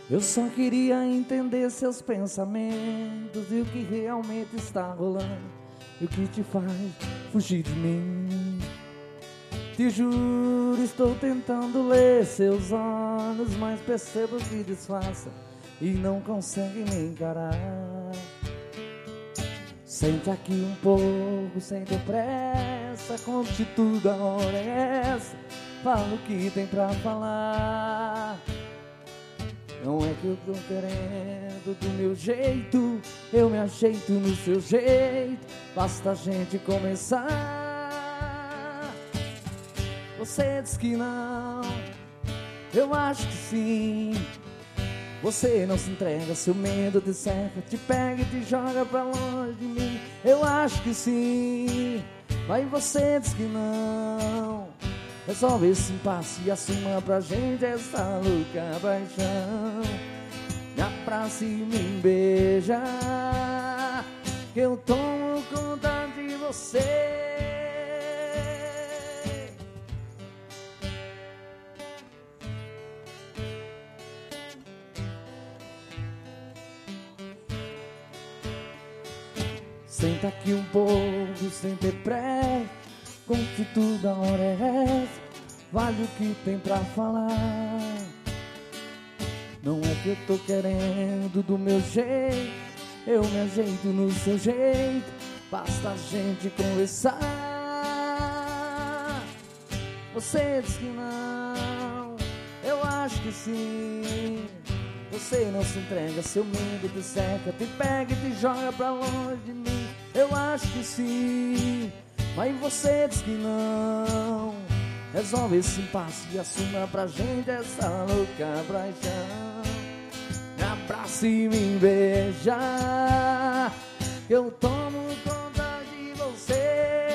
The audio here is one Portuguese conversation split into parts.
Eu só queria entender seus pensamentos e o que realmente está rolando e o que te faz fugir de mim. Te juro, estou tentando ler seus olhos, mas percebo que disfarça e não consegue me encarar. Sente aqui um pouco, sem ter pressa, conte tudo, a hora é essa. Fala o que tem pra falar. Não é que eu tô querendo do meu jeito, eu me ajeito no seu jeito, basta a gente começar. Você diz que não, eu acho que sim. Você não se entrega, seu medo te cerca, te pega e te joga pra longe de mim. Eu acho que sim, mas você diz que não. Resolve esse impasse e assuma pra gente essa louca paixão. Me abraça e me beija, que eu tomo conta de você. Senta aqui um pouco, sem ter pressa, conte tudo, a hora é essa, vale o que tem pra falar. Não é que eu tô querendo do meu jeito, eu me ajeito no seu jeito, basta a gente conversar. Você diz que não, eu acho que sim. Você não se entrega, seu medo te cerca, te pega e te joga pra longe de mim. Eu acho que sim, mas você diz que não. Resolve esse impasse e assuma pra gente essa louca paixão. Me abraça e me beija, que eu tomo conta de você.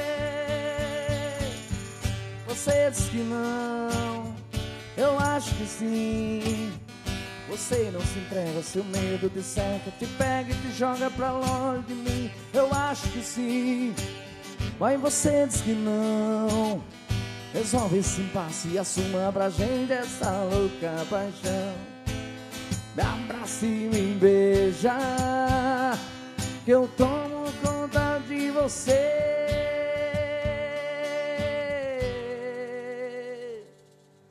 Você diz que não, eu acho que sim. Você não se entrega, seu medo te cerca, te pega e te joga pra longe de mim. Eu acho que sim, mas você diz que não. Resolve esse impasse e assuma pra gente essa louca paixão. Me abraça e me beija, que eu tomo conta de você.